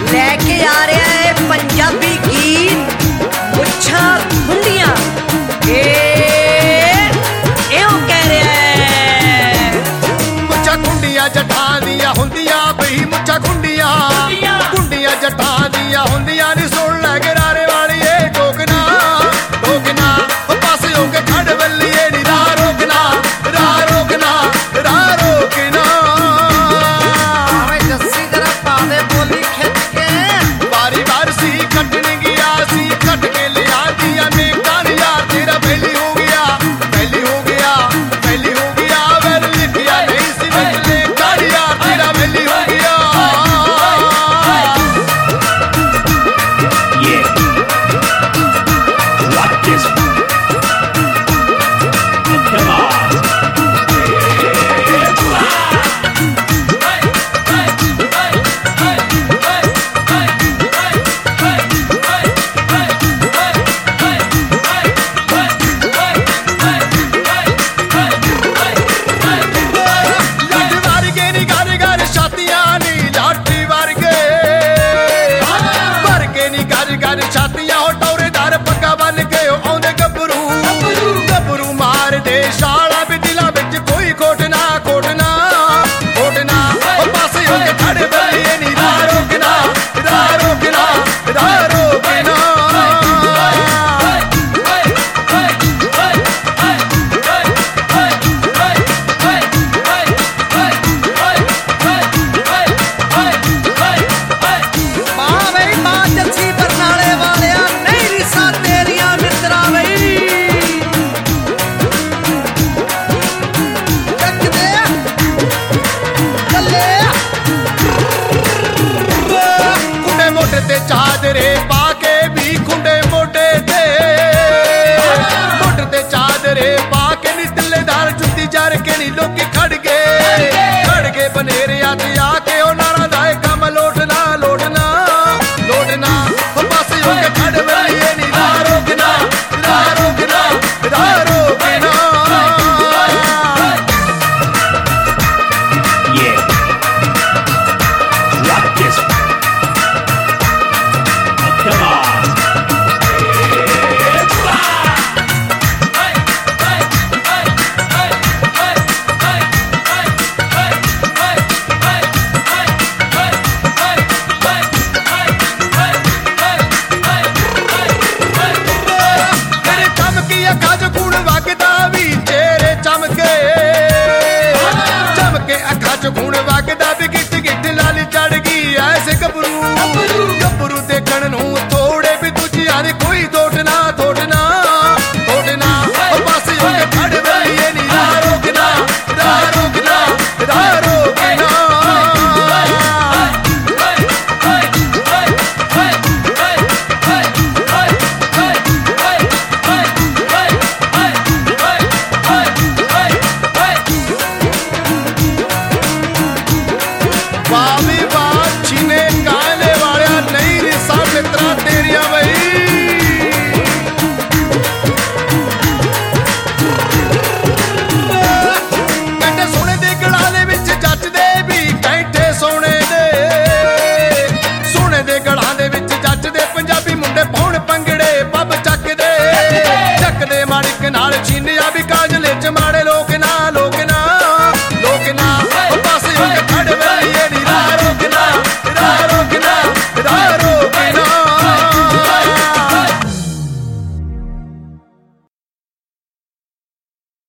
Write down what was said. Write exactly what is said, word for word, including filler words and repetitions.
लेके आ रहा है पंजाबी गीत मुच्छा खुंडियां। ए एओ कह रहा है मुच्छा खुंडियां जठां दियां हुंदियां बई मुच्छा खुंडियां खुंडियां जठां दियां हुंदियां नी सुन लै गरारे वालिए टोकना टोकना ओ पास हो के खड़ बल्लिए नी राह रोकना राह रोकना राह रोकना जस्सी जरा पा दे बोली खिच के बारी बार सी कटन गया सी कट के लिया दिया मैं कान यार तेरा पहली हो गया पहली हो गया पहली हो गया वेल लिखिया नहीं सी निकले कान यार तेरा पहली हो गया। छातियां हो टौरेदार पग्गा बन के आउंदे गबरू गबरू मार दे शाला भी दिला विच कोई खोटना खोटना खोटना ओ पासे हो के खड़े बल्लिए नी राह रोकना राह रोकना राह रोकना चादरे पाके भी खुंडे मोटे ते मोटे ते चादरे पाके नी तिल्लेदार जुत्ती जार के नी लोकी खड़ गए खड़ गए बनेरे आते आके